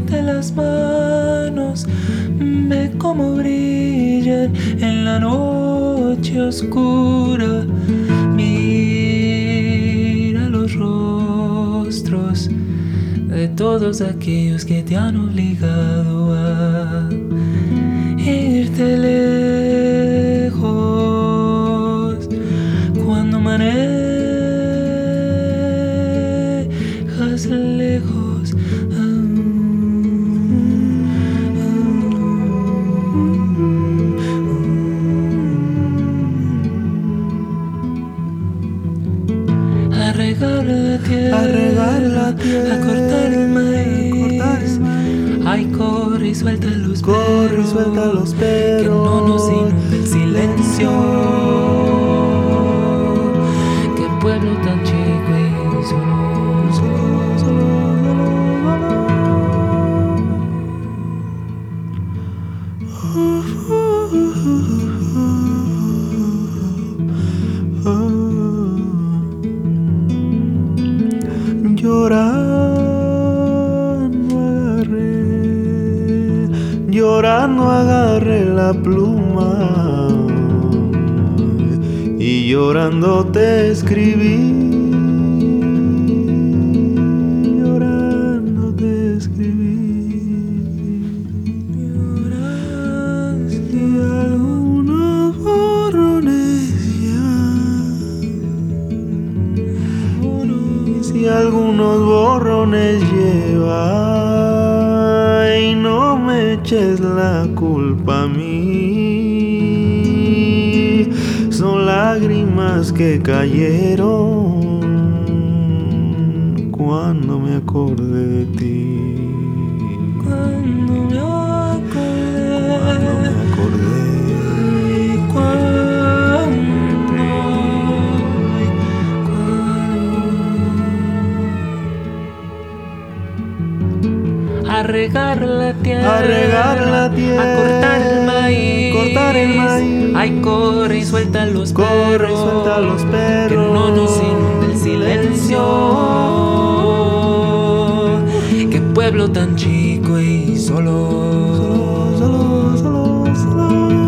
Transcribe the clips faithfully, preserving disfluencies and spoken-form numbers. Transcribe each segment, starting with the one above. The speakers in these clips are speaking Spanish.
tomarte las manos, ve cómo brillan en la noche oscura. Mira los rostros de todos aquellos que te han obligado a irte lejos. Cuando manejas lejos, a regar la tierra, a regar la tierra, a cortar el maíz, cortar el maíz. Ay, corre y suelta los Corre y perros, suelta los perros, que no nos inunde el silencio. Qué pueblo tan chico y solo, solo, solo, Llorando agarré, llorando agarré la pluma y llorando te escribí, llorando te escribí, llorando y algunos borrones ya, si algunos borrones lleva, y no me eches la culpa a mí, son lágrimas que cayeron cuando me acordé de ti, cuando me acordé, cuando me acordé. A regar la tierra, A regar la tierra, a cortar el maíz, cortar el maíz. Ay, corre y suelta los Corre perros, y suelta los perros, que no nos inunde el silencio. Qué pueblo tan chico y solo, solo, solo, solo.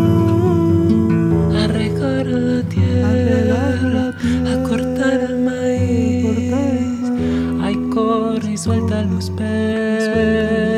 A regar la tierra, A regar la tierra, a cortar el maíz, cortar el maíz. ay, corre y suelta los perros.